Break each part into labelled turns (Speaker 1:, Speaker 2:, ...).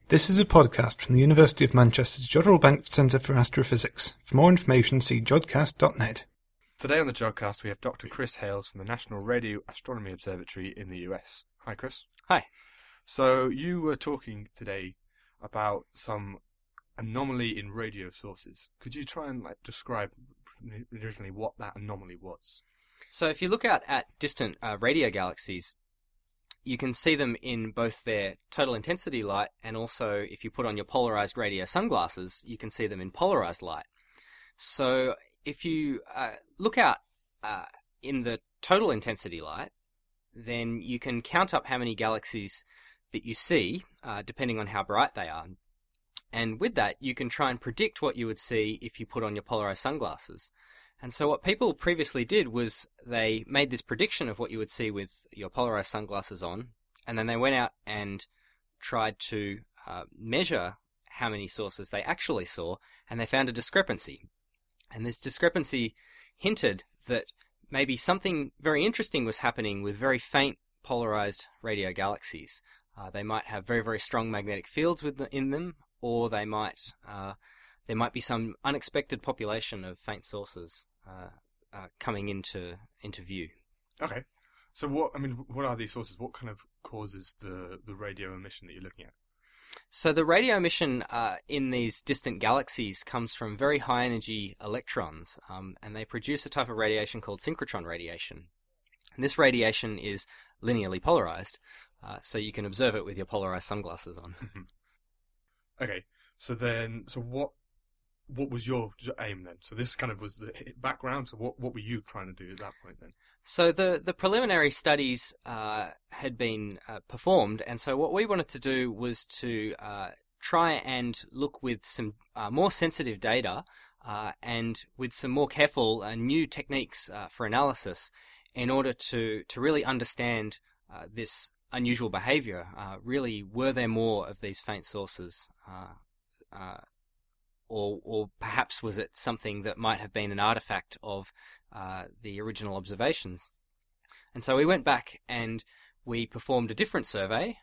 Speaker 1: This is a podcast from the University of Manchester's Jodrell Bank Centre for Astrophysics. For more information, see jodcast.net.
Speaker 2: Today on the Jodcast, we have Dr. Chris Hales from the National Radio Astronomy Observatory in the US. Hi, Chris.
Speaker 3: Hi.
Speaker 2: So you were talking today about some anomaly in radio sources. Could you try and describe originally what that anomaly was?
Speaker 3: So if you look out at distant radio galaxies, you can see them in both their total intensity light, and also if you put on your polarized radio sunglasses, you can see them in polarized light. So if you look out in the total intensity light, then you can count up how many galaxies that you see, depending on how bright they are. And with that, you can try and predict what you would see if you put on your polarized sunglasses. And so what people previously did was they made this prediction of what you would see with your polarized sunglasses on, and then they went out and tried to measure how many sources they actually saw, and they found a discrepancy. And this discrepancy hinted that maybe something very interesting was happening with very faint polarized radio galaxies. They might have very, very strong magnetic fields in them, or they might there might be some unexpected population of faint sources coming into view.
Speaker 2: Okay. So what are these sources? What kind of causes the radio emission that you're looking at?
Speaker 3: So the radio emission in these distant galaxies comes from very high energy electrons, and they produce a type of radiation called synchrotron radiation. And this radiation is linearly polarized, so you can observe it with your polarized sunglasses on.
Speaker 2: Okay. So what was your aim then? So this kind of was the background. So what were you trying to do at that point then?
Speaker 3: So the preliminary studies had been performed, and so what we wanted to do was to try and look with some more sensitive data and with some more careful new techniques for analysis in order to really understand this unusual behavior. Really, were there more of these faint sources? Or perhaps was it something that might have been an artifact of the original observations? And so we went back and we performed a different survey.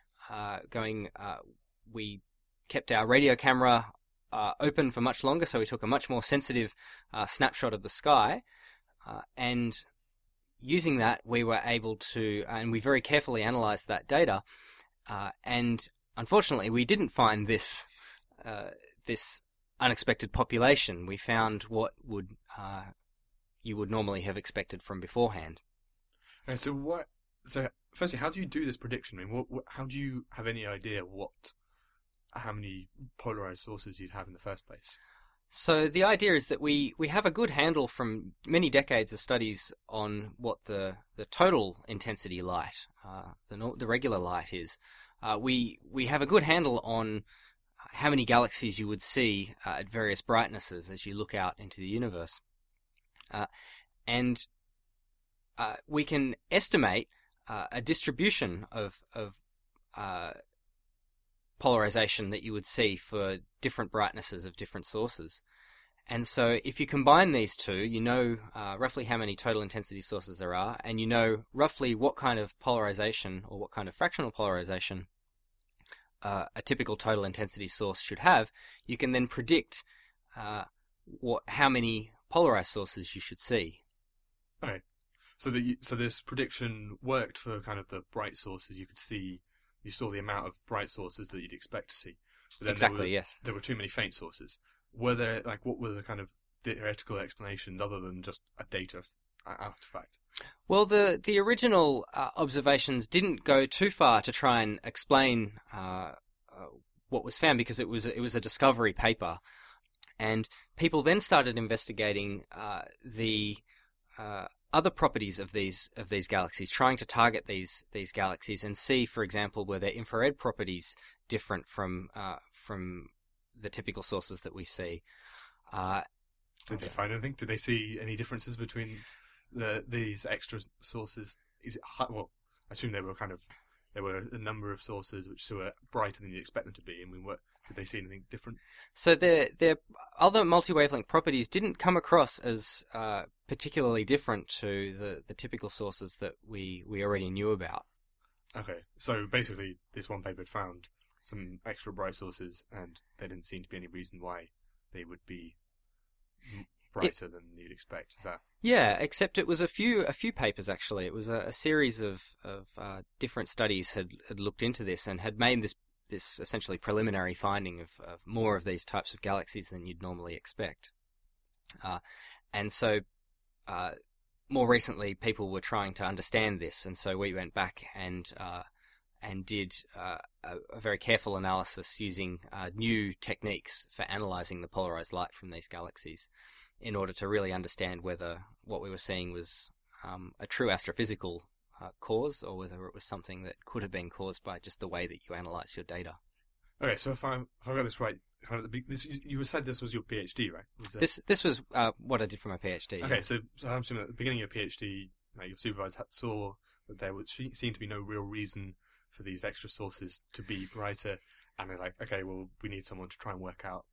Speaker 3: We kept our radio camera open for much longer, so we took a much more sensitive snapshot of the sky. And using that, we were able to, and we very carefully analyzed that data. And unfortunately, we didn't find this unexpected population. We found what you would normally have expected from beforehand.
Speaker 2: Okay, so firstly, how do you do this prediction? I mean, how do you have any idea how many polarized sources you'd have in the first place?
Speaker 3: So the idea is that we have a good handle from many decades of studies on what the total intensity light, the regular light is. We have a good handle on how many galaxies you would see at various brightnesses as you look out into the universe. And we can estimate a distribution of polarization that you would see for different brightnesses of different sources. And so if you combine these two, you know roughly how many total intensity sources there are, and you know roughly what kind of polarization or what kind of fractional polarization a typical total intensity source should have. You can then predict how many polarized sources you should see.
Speaker 2: Okay, so this prediction worked for kind of the bright sources. You saw the amount of bright sources that you'd expect to see. But then
Speaker 3: Exactly, yes.
Speaker 2: There were too many faint sources. What were the kind of theoretical explanations other than just a data artifact?
Speaker 3: Well, the original observations didn't go too far to try and explain what was found, because it was a discovery paper, and people then started investigating the other properties of these galaxies, trying to target these galaxies and see, for example, were their infrared properties different from the typical sources that we see.
Speaker 2: Did they find anything? Did they see any differences between these extra sources? Is it well? I assume there were a number of sources which were brighter than you'd expect them to be, and did they see anything different?
Speaker 3: So their other multi-wavelength properties didn't come across as particularly different to the typical sources that we already knew about.
Speaker 2: Okay, so basically, this one paper had found some extra bright sources, and there didn't seem to be any reason why they would be brighter than you'd expect. Is that?
Speaker 3: Yeah, except it was a few papers actually. It was a series of different studies had looked into this and had made this essentially preliminary finding of more of these types of galaxies than you'd normally expect. And so more recently, people were trying to understand this, and so we went back and did a very careful analysis using new techniques for analyzing the polarized light from these galaxies, in order to really understand whether what we were seeing was a true astrophysical cause, or whether it was something that could have been caused by just the way that you analyze your data.
Speaker 2: Okay, so if I got this right, kind of you said this was your PhD, right?
Speaker 3: This was what I did for my PhD.
Speaker 2: Okay, so I'm assuming at the beginning of your PhD, your supervisor saw that there seemed to be no real reason for these extra sources to be brighter, and they're like, okay, well, we need someone to try and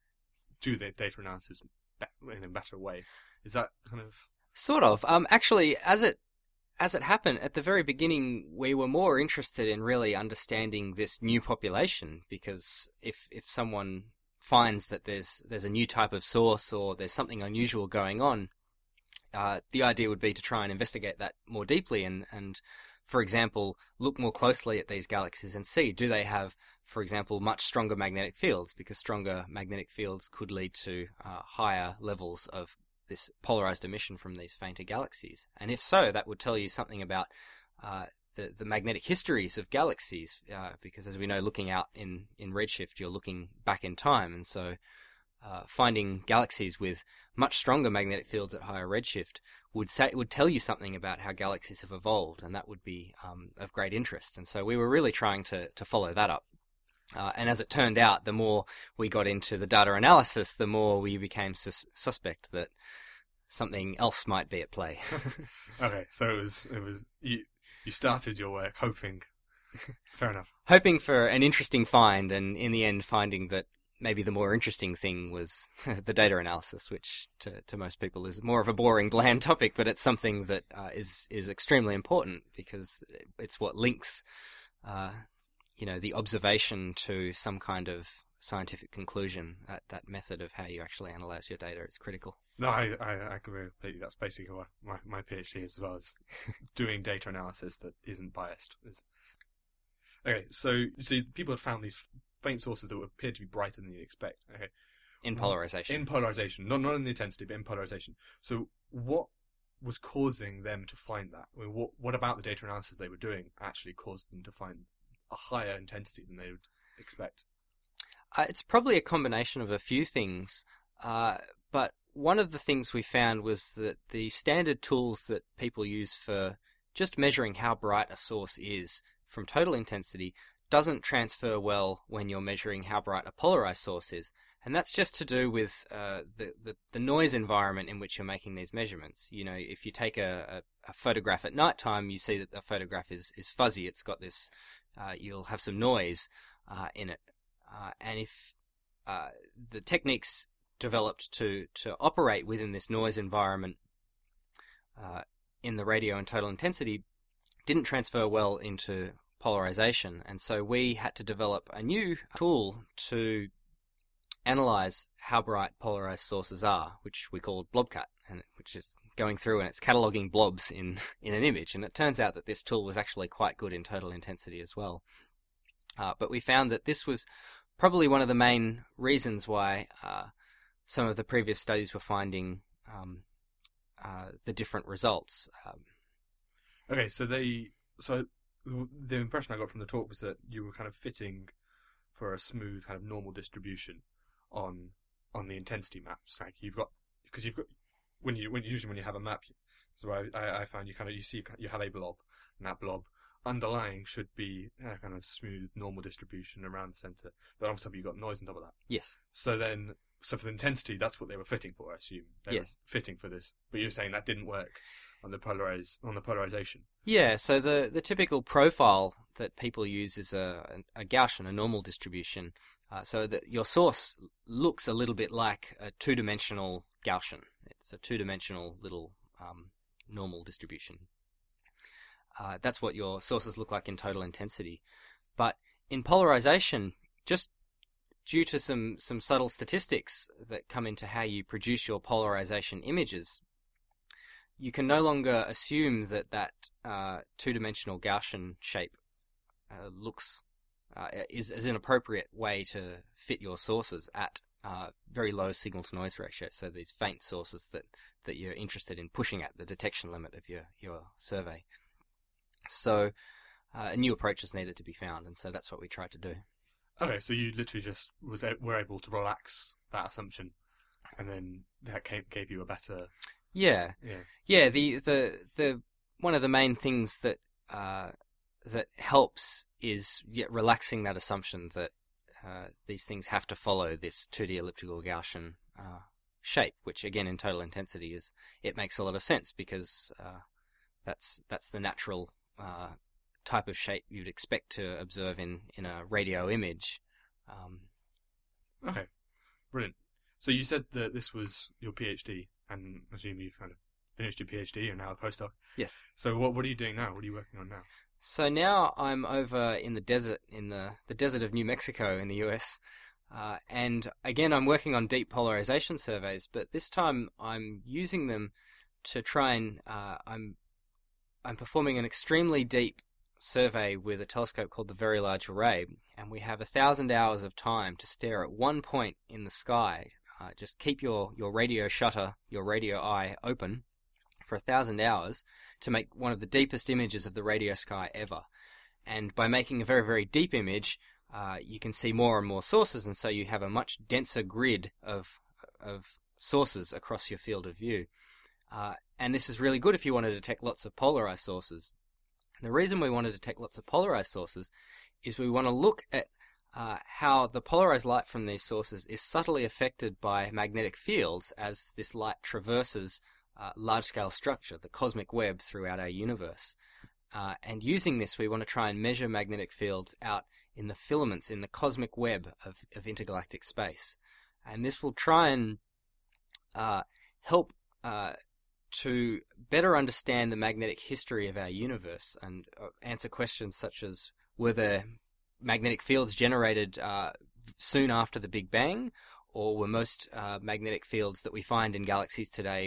Speaker 2: do the data analysis in a better way. Is that kind of...
Speaker 3: Sort of. Actually, as it happened, at the very beginning, we were more interested in really understanding this new population, because if someone finds that there's a new type of source or there's something unusual going on, the idea would be to try and investigate that more deeply and for example, look more closely at these galaxies and see, do they have, for example, much stronger magnetic fields, because stronger magnetic fields could lead to higher levels of this polarized emission from these fainter galaxies. And if so, that would tell you something about the magnetic histories of galaxies, because as we know, looking out in redshift, you're looking back in time, and so finding galaxies with much stronger magnetic fields at higher redshift would tell you something about how galaxies have evolved, and that would be of great interest. And so we were really trying to follow that up. And as it turned out, the more we got into the data analysis, the more we became suspect that something else might be at play.
Speaker 2: Okay, so it was you started your work hoping. Fair enough.
Speaker 3: Hoping for an interesting find, and in the end finding that maybe the more interesting thing was the data analysis, which to most people is more of a boring, bland topic, but it's something that is extremely important, because it's what links the observation to some kind of scientific conclusion. That method of how you actually analyze your data is critical.
Speaker 2: No, I agree completely. That's basically what my PhD is as well, as doing data analysis that isn't biased. Okay, so people had found these faint sources that would appear to be brighter than you'd expect. Okay,
Speaker 3: in polarization.
Speaker 2: In polarization, not in the intensity, but in polarization. So what was causing them to find that? I mean, what about the data analysis they were doing actually caused them to find a higher intensity than they would expect?
Speaker 3: It's probably a combination of a few things, but one of the things we found was that the standard tools that people use for just measuring how bright a source is from total intensity doesn't transfer well when you're measuring how bright a polarized source is. And that's just to do with the noise environment in which you're making these measurements. You know, if you take a photograph at nighttime, you see that the photograph is fuzzy. It's got this, you'll have some noise in it. And if the techniques developed to operate within this noise environment in the radio and total intensity didn't transfer well into polarization, and so we had to develop a new tool to analyze how bright polarized sources are, which we called Blobcut, and which is going through and it's cataloging blobs in an image. And it turns out that this tool was actually quite good in total intensity as well. But we found that this was probably one of the main reasons why some of the previous studies were finding the different results.
Speaker 2: Okay, so the impression I got from the talk was that you were kind of fitting for a smooth kind of normal distribution on the intensity maps. Like when you have a map, so I found you have a blob, and that blob underlying should be a kind of smooth normal distribution around the center. But on top you've got noise on top of that.
Speaker 3: Yes.
Speaker 2: So for the intensity, that's what they were fitting for, I assume. They were fitting for this, but you're saying that didn't work on the polarization.
Speaker 3: Yeah, so the typical profile that people use is a Gaussian, a normal distribution, so that your source looks a little bit like a two-dimensional Gaussian. It's a two-dimensional little normal distribution. That's what your sources look like in total intensity. But in polarization, just due to some subtle statistics that come into how you produce your polarization images, you can no longer assume that two-dimensional Gaussian shape is an appropriate way to fit your sources at very low signal-to-noise ratio. So these faint sources that you're interested in pushing at the detection limit of your survey. So new approaches needed to be found, and so that's what we tried to do.
Speaker 2: Okay, so you literally just were able to relax that assumption, and then that gave you a better.
Speaker 3: Yeah. The one of the main things that helps is relaxing that assumption that these things have to follow this 2D elliptical Gaussian shape, which again in total intensity it makes a lot of sense because that's the natural type of shape you'd expect to observe in a radio image.
Speaker 2: Okay, brilliant. So you said that this was your PhD, and I assume you've kind of finished your PhD and now a postdoc.
Speaker 3: Yes.
Speaker 2: So what are you doing now? What are you working on now?
Speaker 3: So now I'm over in the desert, in the desert of New Mexico in the US, and again I'm working on deep polarization surveys, but this time I'm using them to try and I'm performing an extremely deep survey with a telescope called the Very Large Array, and we have 1,000 hours of time to stare at one point in the sky. Just keep your radio shutter, your radio eye open for 1,000 hours to make one of the deepest images of the radio sky ever. And by making a very, very deep image, you can see more and more sources, and so you have a much denser grid of sources across your field of view. And this is really good if you want to detect lots of polarized sources. The reason we want to detect lots of polarized sources is we want to look at how the polarized light from these sources is subtly affected by magnetic fields as this light traverses large-scale structure, the cosmic web, throughout our universe. And using this, we want to try and measure magnetic fields out in the filaments, in the cosmic web of intergalactic space. And this will try and help to better understand the magnetic history of our universe and answer questions such as, were there magnetic fields generated soon after the Big Bang, or were most magnetic fields that we find in galaxies today,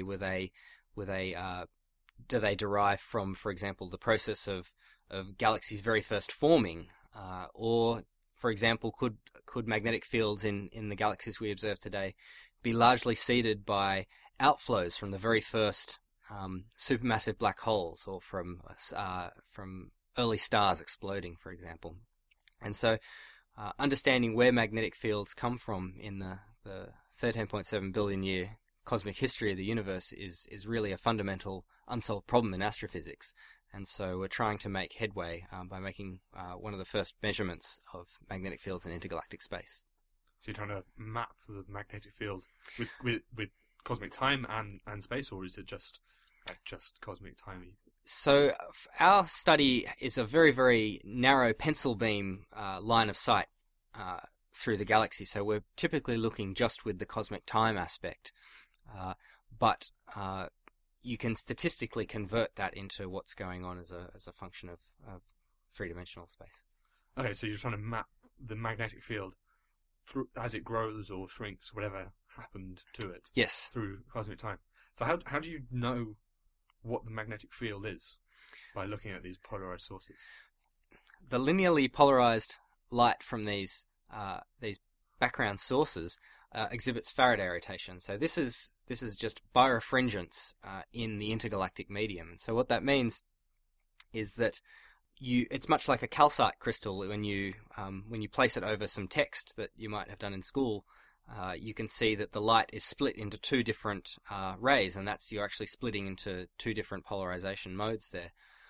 Speaker 3: do they derive from, for example, the process of galaxies' very first forming, or, for example, could magnetic fields in the galaxies we observe today be largely seeded by outflows from the very first supermassive black holes, or from early stars exploding, for example. And so understanding where magnetic fields come from in the 13.7 billion year cosmic history of the universe is really a fundamental unsolved problem in astrophysics. And so we're trying to make headway by making one of the first measurements of magnetic fields in intergalactic space.
Speaker 2: So you're trying to map the magnetic field with cosmic time and space, or is it just cosmic time?
Speaker 3: So our study is a very, very narrow pencil beam line of sight through the galaxy. So we're typically looking just with the cosmic time aspect. But you can statistically convert that into what's going on as a function of three-dimensional space. Okay,
Speaker 2: so you're trying to map the magnetic field through as it grows or shrinks, whatever happened to it.
Speaker 3: Yes.
Speaker 2: Through cosmic time. So how do you know what the magnetic field is by looking at these polarized sources?
Speaker 3: The linearly polarized light from these background sources exhibits Faraday rotation. So this is just birefringence in the intergalactic medium. So what that means is that it's much like a calcite crystal. When you place it over some text that you might have done in school, you can see that the light is split into two different rays, and you're actually splitting into two different polarization modes there.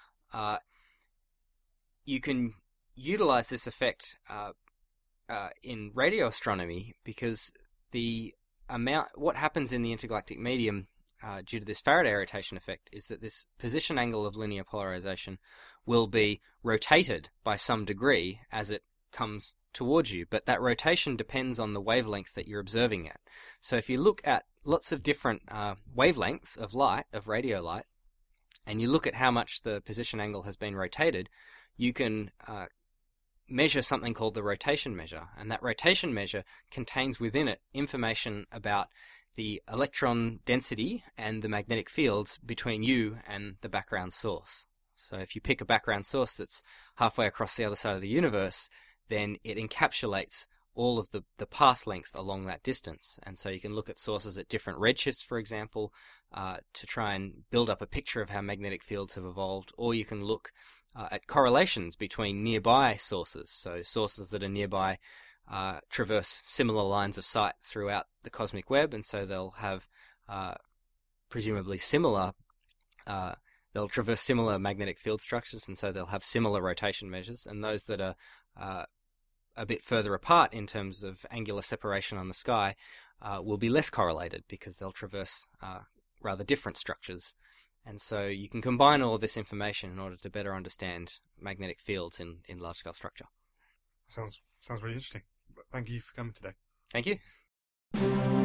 Speaker 3: You can utilize this effect in radio astronomy because what happens in the intergalactic medium due to this Faraday rotation effect is that this position angle of linear polarization will be rotated by some degree as it comes towards you, but that rotation depends on the wavelength that you're observing at. So if you look at lots of different wavelengths of light, of radio light, and you look at how much the position angle has been rotated, you can measure something called the rotation measure, and that rotation measure contains within it information about the electron density and the magnetic fields between you and the background source. So if you pick a background source that's halfway across the other side of the universe, then it encapsulates all of the path length along that distance. And so you can look at sources at different redshifts, for example, to try and build up a picture of how magnetic fields have evolved, or you can look at correlations between nearby sources. So sources that are nearby traverse similar lines of sight throughout the cosmic web, and so they'll have presumably similar they'll traverse similar magnetic field structures, and so they'll have similar rotation measures. And those that are a bit further apart in terms of angular separation on the sky will be less correlated, because they'll traverse rather different structures. And so you can combine all of this information in order to better understand magnetic fields in large-scale structure.
Speaker 2: Sounds really interesting. Thank you for coming today.
Speaker 3: Thank you.